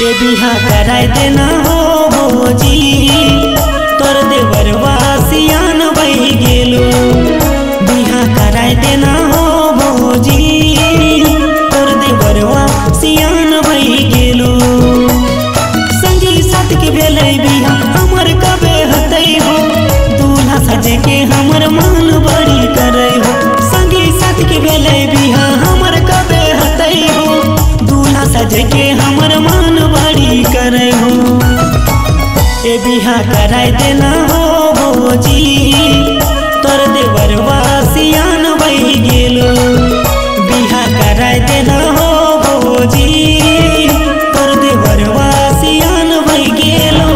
ए बिहा कराय देना हो भोजी तोर देवरवा सियान बही गेलो। बिहा कराय देना हो भोजी तोर देवरवा सियान बही गेलो। संगी साथ के भेलै बिहा हमर कबे हतै हो। दूल्हा सजे के हमर मान बड़ी करे हो। संगी साथ के भेलै बिहा हमर कबे हतै हो। दूल्हा सजे के हमर मान बड़ी करे हो। ए बिहा कराय देना हो भोजी तोर देवरवा सियान बही गेलो। बिहा कराय देना हो भोजी तोर देवरवा सियान बही गेलो।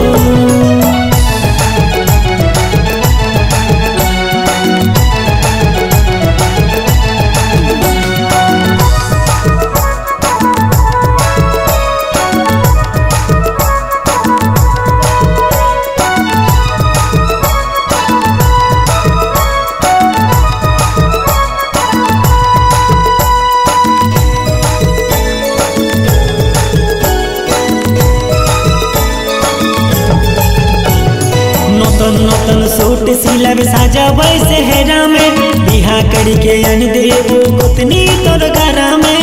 नूतन सूट सिलब साजबै सेहरा में। बिहा करी के अन देबो गोतनी तोर घरा में।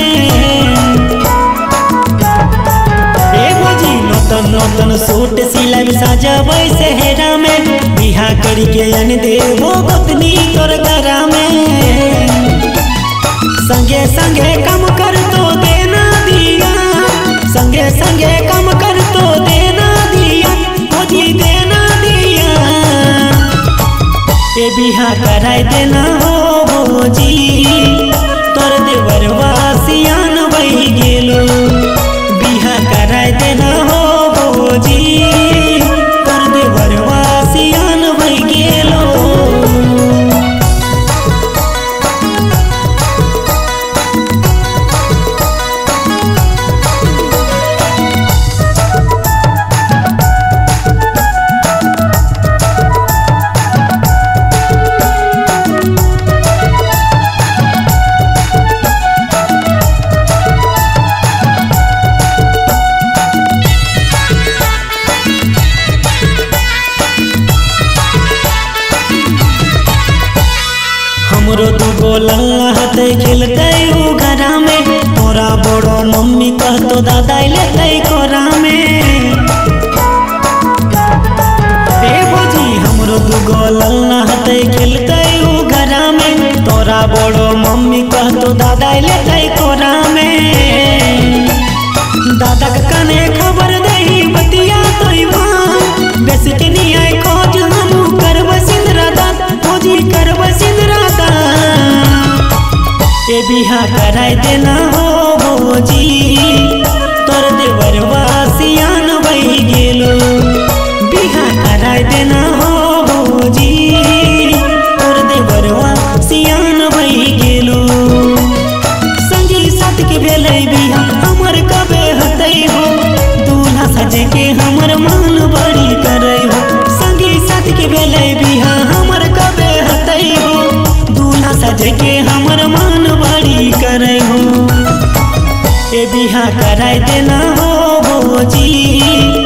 ए भोजी नूतन सूट सिलब साजबै सेहरा में। बिहा करी के अन देबो गोतनी तोर घरा में। संगे संगे कम कर तो देना दिया। संगे संगे कम कर तो देना दिया। भोजी देना दिया। ए बिहा कराय देना हो भोजी तोर देवरवा सियान बही गेलो। बिहा कराय देना हो भोजी तोर देवरवा सियान बही गेलो। हमरो दूगो लल्ला हते खेलते उ घरा में। तोरा बड़ो मम्मी कहतो दादा लेते कोरा में। ए भोजी हमरो दूगो लल्ला हते खेलते उ घरा में। तोरा बड़ो मम्मी कहतो दादा लेते कोरा में। दादा के काने खबर दही बतिया तोई मां। बेसी के निया खोज हमू करब सिंदरा दात। भोजी करब सिंदरा ए बिहा कराय देना हो भोजी तोर देवरवा सियान बही गेलो। बिहा कराय देना हो भोजी तोर देवरवा सियान बही गेलो। संगी साथ के भेलै बिहा हमर कबे हतै हो। दूल्हा सजे के हमर मान बड़ी करे हो। संगी साथ के भेलै बिहा हमर कबे हतै हो। दूल्हा सजे के हमर मान बड़ी करे हो। ए बिहा कराय देना हो भोजी